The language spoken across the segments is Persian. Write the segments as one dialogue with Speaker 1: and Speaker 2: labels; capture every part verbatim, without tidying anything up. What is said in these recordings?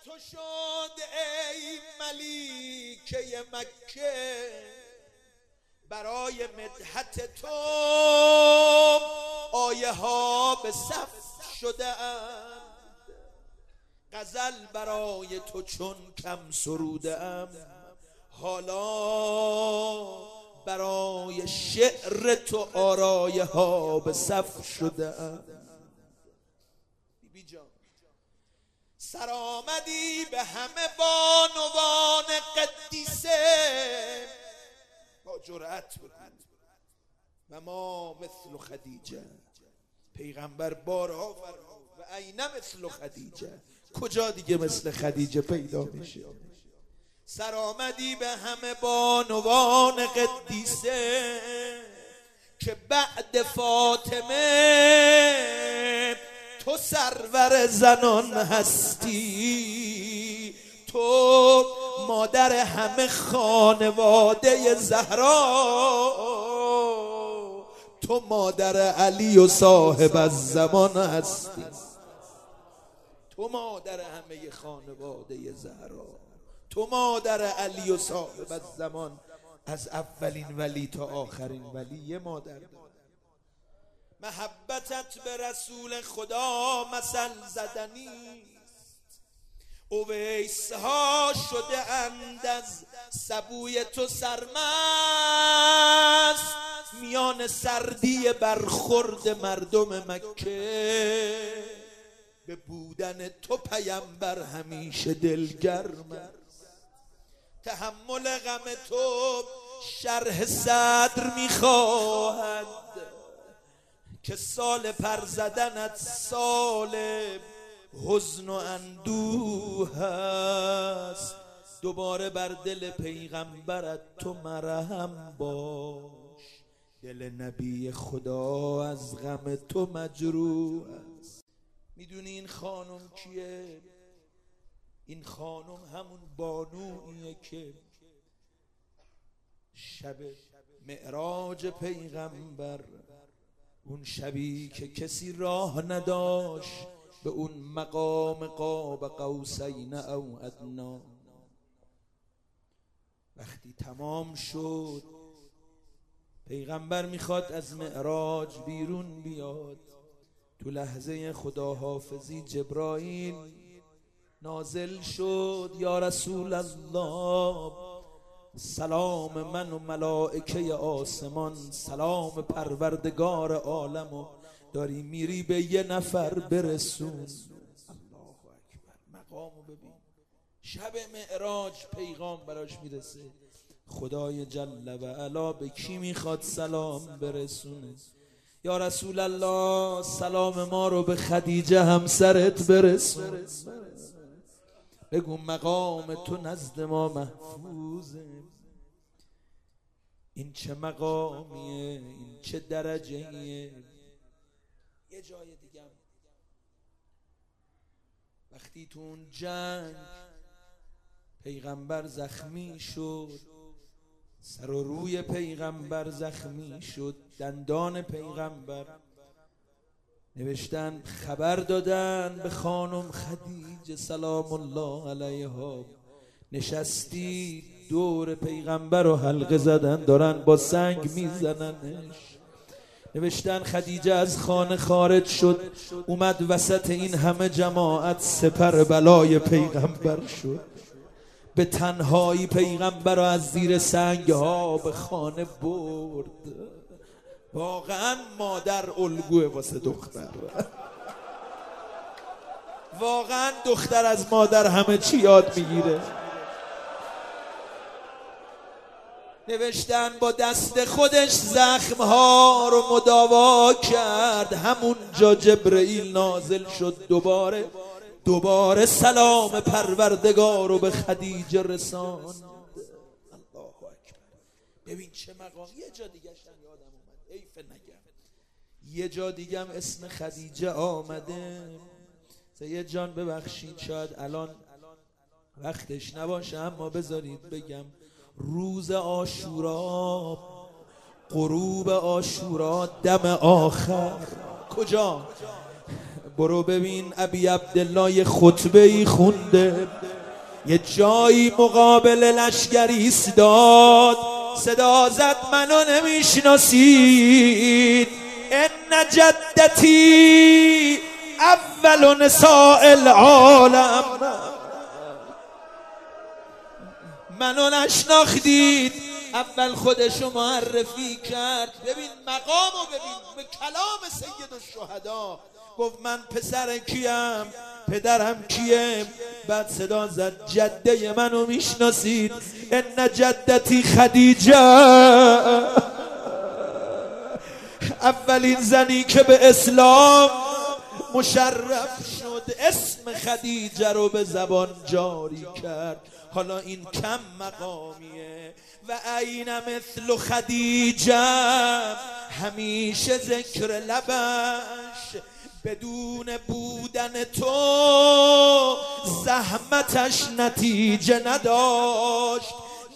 Speaker 1: تو شد ای ملیکه مکه، برای مدحت تو آیه ها به صف شده اند. غزل برای تو چون کم سروده ام، حالا برای شعر تو آرایه ها به صف شده ام. بی جان سر آمدی به همه بانوان قدیسه، با جرأت بود و ما مثل خدیجه. پیغمبر بارها فرمود و عین مثل خدیجه، کجا دیگه مثل خدیجه پیدا میشه؟ سر آمدی به همه بانوان قدیسه، که بعد فاطمه تو سرور زنان هستی. تو مادر همه خانواده زهرا، تو مادر علی و صاحب الزمان هستی. تو مادر همه خانواده زهرا، تو مادر علی و صاحب الزمان. از اولین ولی تا آخرین ولی یه مادر داره. محبتت به رسول خدا مثل زدنی، اویس ها شده اند از سبوی تو سرمست. میان سردی برخورد مردم مکه، به بودن تو پیامبر همیشه دلگرم است. تحمل غم تو شرح صدر میخواهد، که سال پر زدنت سال حزن و اندوه است. دوباره بر دل پیغمبرت تو مرهم باش، دل نبی خدا از غم تو مجروح است. میدونی این خانم کیه؟ این خانم همون بانویه که شب معراج پیغمبر، اون شبی که کسی راه نداشت به اون مقام قاب قوسین او ادنا، وقتی تمام شد پیغمبر میخواد از معراج بیرون بیاد. تو لحظه خداحافظی جبرائیل نازل شد، یا رسول الله سلام من و ملائکه آسمان، سلام پروردگار عالم، و داری میری به یه نفر برسون. الله اکبر، مقامو ببین. شب معراج پیغام براش میرسه، خدای جل و علا به کی میخواد سلام برسونه؟ یا رسول الله سلام ما رو به خدیجه همسرت برسون. بگو مقام تو نزد ما محفوظه. این چه مقامیه، این چه درجهیه. یه جای دیگه وقتی تو اون جنگ پیغمبر زخمی شد، سر و روی پیغمبر زخمی شد، دندان پیغمبر، نوشتن خبر دادن به خانم خدیجه سلام الله علیها، نشستی دور پیغمبر و حلقه زدن، دارن با سنگ میزننش. نوشتن خدیجه از خانه خارج شد، اومد وسط این همه جماعت، سپر بلای پیغمبر شد. به تنهایی پیغمبر رو از زیر سنگ ها به خانه برد. واقعا مادر الگوه واسه دختر. واقعا دختر از مادر همه چی یاد میگیره. نوشتن با دست خودش زخمها رو مداوا کرد. همون جا جبرئیل نازل شد، دوباره دوباره سلام پروردگار رو به خدیجه رساند. الله اکبر. ببین چه مقام. یه جا دیگه شم یادم اومد، حیف نگم، یه جا دیگه هم اسم خدیجه آمده. سید جان ببخشید شاید الان وقتش نباشه، اما بذارید بگم، روز عاشورا، غروب عاشورا، دم آخر، کجا؟ برو ببین ابی عبدالله یه خطبه ای خونده، یه جایی مقابل لشکری ایستاد، صدا زد منو نمیشناسید، ان جدتی اول نساء العالم، منو نشناختید. اول خودشو معرفی کرد. ببین مقامو ببین، به کلام سید الشهدا گفت من پسر کیم، پدرم کیه. بعد صدا زد جده منو میشناسید؟ ان جدتی خدیجه، اولین زنی که به اسلام مشرف شد، اسم خدیجه رو به زبان جاری کرد. حالا این کم مقامیه. و عین مثل خدیجه، همیشه ذکر لبش بدون بودن تو زحمتش نتیجه نداشت.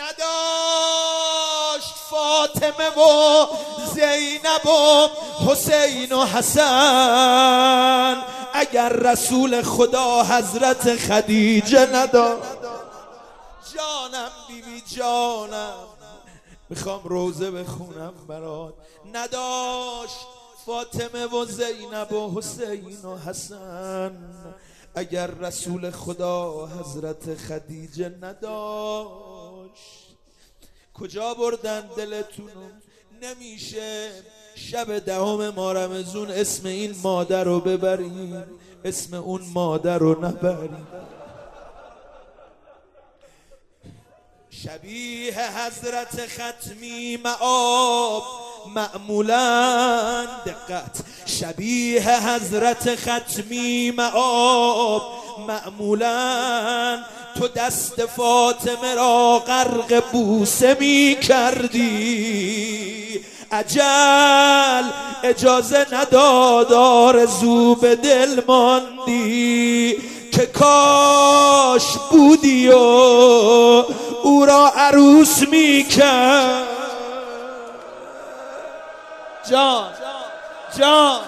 Speaker 1: نداشت فاطمه و زینب و حسین و حسن اگر رسول خدا حضرت خدیجه نداشت. جانم بی بی جانم، میخوام روزه بخونم برات. نداشت فاطمه و زینب و حسین و حسن اگر رسول خدا حضرت خدیجه نداشت. کجا بردن دلتونو؟ نمیشه شب دهم ماه رمضان اسم این مادر رو ببریم، اسم اون مادر رو نبریم. شبیه حضرت ختمی معاب معمولا، دقت، شبیه حضرت ختمی معاب معمولا تو دست فاطمه را غرق بوسه می کردی. اجل اجازه نداد، آرزو به دل ماندی که کاش بودی و او را عروس می کرد. جان جان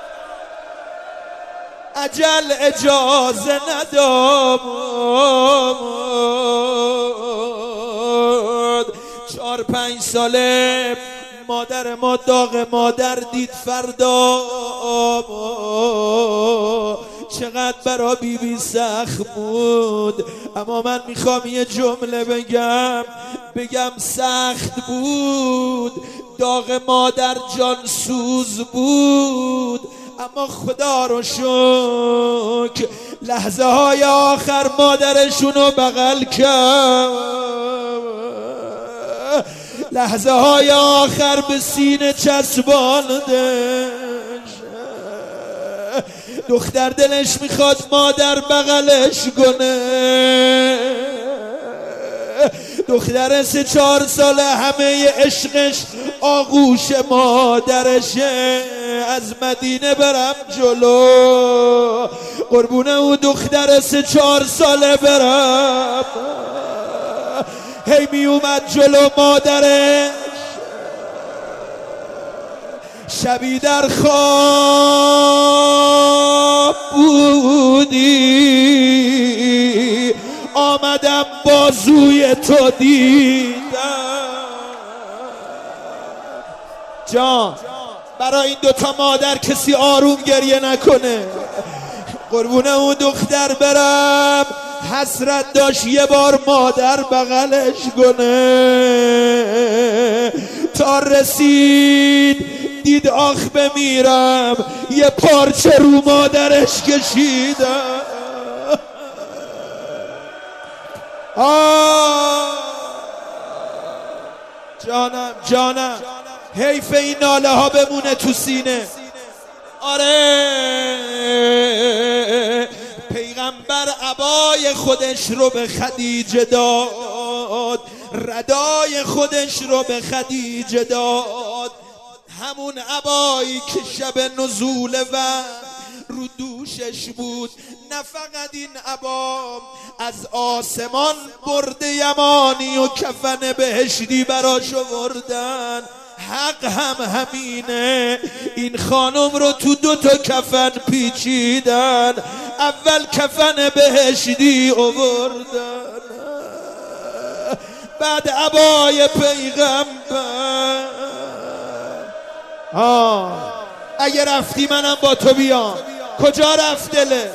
Speaker 1: اجل اجازه نداد. چهار پنج ساله مادر ما داغ مادر دید. فردا چقدر برا بی بی سخت بود، اما من میخوام یه جمله بگم بگم سخت بود. داغ مادر جان سوز بود، اما خدا رو شکر لحظه های آخر مادرشونو بغل کرد، لحظه های آخر به سینه چسباندش. دختر دلش میخواد مادر بغلش کنه. دختر سه چهار ساله همه عشقش آغوش مادرشه. از مدینه برم جلو قربونه او دختر سه چهار ساله برم، هی می اومد جلو مادرش. شبی در خواب بودی، آمدم بازوی تو دیدم. جان برای این دوتا مادر کسی آروم گریه نکنه. قربون اون دختر برم، حسرت داشت یه بار مادر بغلش کنه. تا رسید دید آخ بمیرم، یه پارچه رو مادرش کشیدم. آه جانم جانم، حیف این ناله ها بمونه تو سینه. آره پیغمبر عبای خودش رو به خدیجه داد، ردای خودش رو به خدیجه داد، همون عبایی که شب نزول و رو دوشش بود. نه فقط این عبا، از آسمان برده یمانی و کفن بهشتی براش آوردن. حق هم همینه. این خانم رو تو دو تا کفن پیچیدن، اول کفن بهشتی آوردن، بعد عبای پیغمبر. آه اگه رفتی منم با تو بیام. کجا رفت دلت؟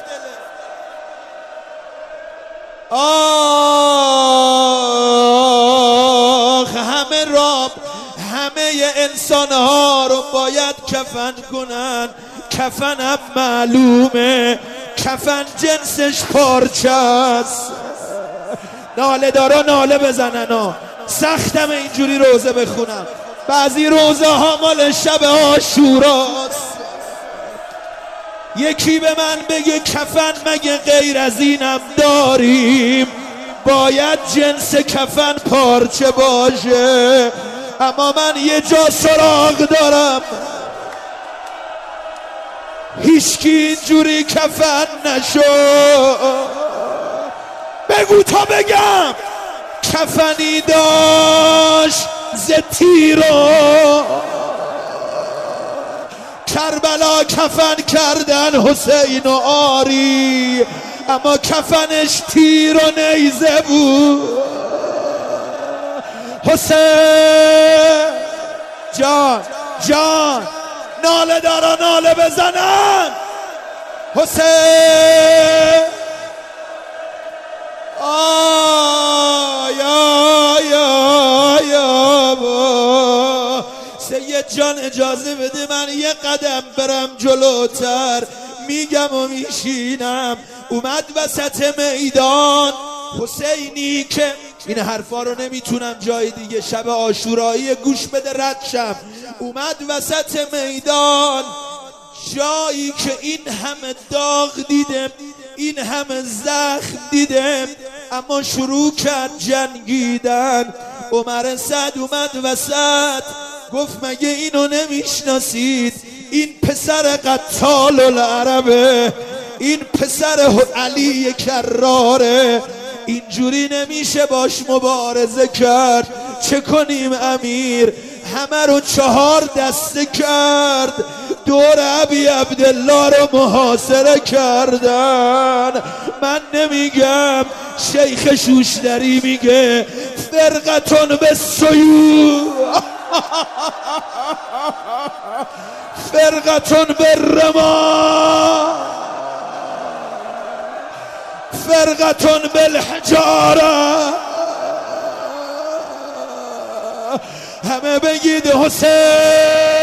Speaker 1: آه همه راب همه انسان ها رو باید کفن کنن. کفن هم معلومه، کفن جنسش پارچه است. ناله دارا ناله بزنن ها. سختم اینجوری روزه بخونم، بعضی روزه ها مال شب عاشوراست. یکی به من بگه کفن مگه غیر از اینم داریم؟ باید جنس کفن پارچه باشه، اما من یه جا سراغ دارم هیچکی اینجوری کفن نشو. بگو تا بگم. کفنی داشت ز تیرو کربلا کفن کردن حسین و آری، اما کفنش تیر و نیزه بود. حسین جان جان ناله دارا ناله بزنن. حسین آه یا یا یا با سید جان اجازه بده من یه قدم برم جلوتر. میگم و میشینم. اومد وسط میدان حسینی که این حرفا رو نمیتونم جای دیگه شب عاشورایی گوش بده رد شم. اومد وسط میدان جایی که این همه داغ دیدم، این همه زخم دیدم، اما شروع کرد جنگیدن. عمر سعد اومد وسط گفت مگه اینو نمیشناسید؟ این پسر قتال العربه، این پسر علی کراره، اینجوری نمیشه باش مبارزه کرد. چه کنیم امیر؟ همه رو چهار دسته کرد، دور ابی عبدالله رو محاصره کردن. من نمیگم، شیخ شوشتری میگه فرقتون به سیو فرقتون به رما فرقتون بالحجاره. همه بگید حسین